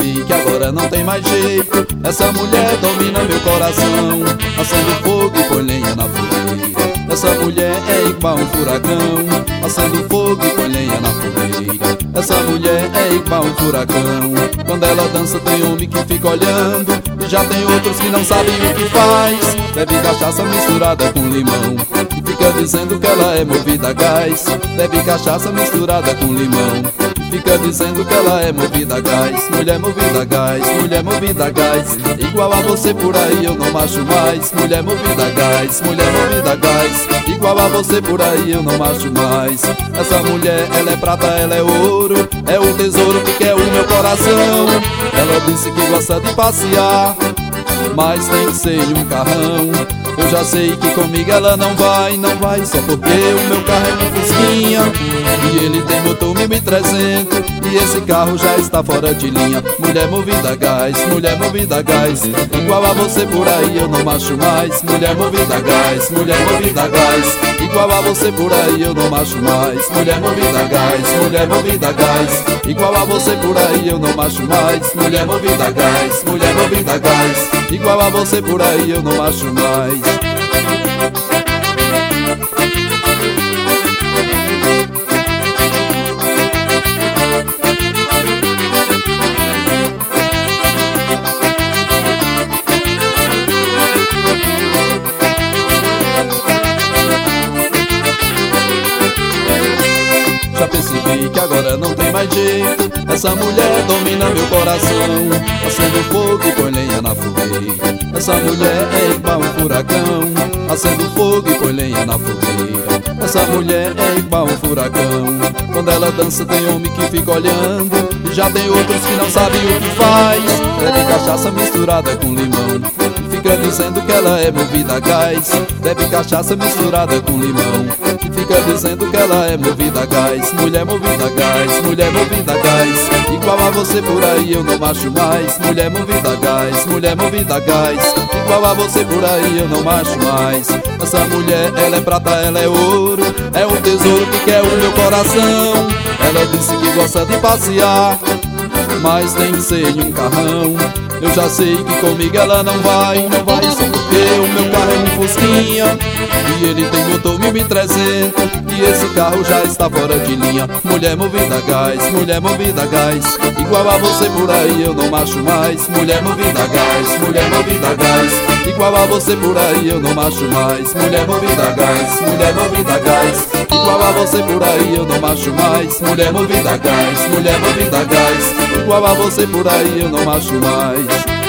percebi que agora não tem mais jeito. Essa mulher domina meu coração, acende fogo e põe lenha na fogueira. Essa mulher é igual um furacão, acende fogo e põe lenha na fogueira. Essa mulher é igual um furacão. Quando ela dança tem homem que fica olhando, e já tem outros que não sabem o que faz. Bebe cachaça misturada com limão e fica dizendo que ela é movida a gás. Bebe cachaça misturada com limão, fica dizendo que ela é movida a gás. Mulher movida a gás, mulher movida a gás. Igual a você por aí eu não macho mais. Mulher movida a gás, mulher movida a gás. Igual a você por aí eu não macho mais. Essa mulher, ela é prata, ela é ouro, é o tesouro que quer o meu coração. Ela disse que gosta de passear, mas tem que ser em um carrão. Eu já sei que comigo ela não vai, não vai, só porque o meu carro é um Fusquinha e ele tem motor 1300 e esse carro já está fora de linha. Mulher movida a gás, mulher movida a gás. Igual a você por aí eu não macho mais. Mulher movida a gás, mulher movida a gás. Igual a você por aí eu não macho mais. Mulher movida a gás, mulher movida a gás. Igual a você por aí eu não macho mais. Mulher movida a gás, mulher movida a gás. Igual a você por aí eu não macho mais. Já percebi que agora não tem mais jeito. Essa mulher domina meu coração, acende fogo e põe lenha na fogueira. Essa mulher é igual um furacão, acende fogo e põe lenha na fogueira. Essa mulher é igual um furacão. Quando ela dança tem homem que fica olhando, e já tem outros que não sabem o que faz. Bebe cachaça misturada com limão, fica dizendo que ela é movida a gás. Bebe cachaça misturada com limão, fica dizendo que ela é movida a gás. Mulher movida a gás, mulher movida a gás. Igual a você por aí eu não macho mais. Mulher movida a gás, mulher movida a gás. Igual a você por aí eu não macho mais. Essa mulher, ela é prata, ela é ouro, é um tesouro que quer o meu coração. Ela disse que gosta de passear, mas tem que ser em um carrão. Eu já sei que comigo ela não vai, não vai, só porque o meu carro é um Fusquinha e ele tem motor 1300 e esse carro já está fora de linha. Mulher movida a gás, mulher movida a gás. Igual a você por aí eu não macho mais. Mulher movida a gás, mulher movida a gás. Igual a você por aí eu não macho mais. Mulher movida a gás, mulher movida a gás. Igual a você por aí eu não macho mais. Mulher movida a gás, mulher movida a gás. Igual a você por aí eu não macho mais.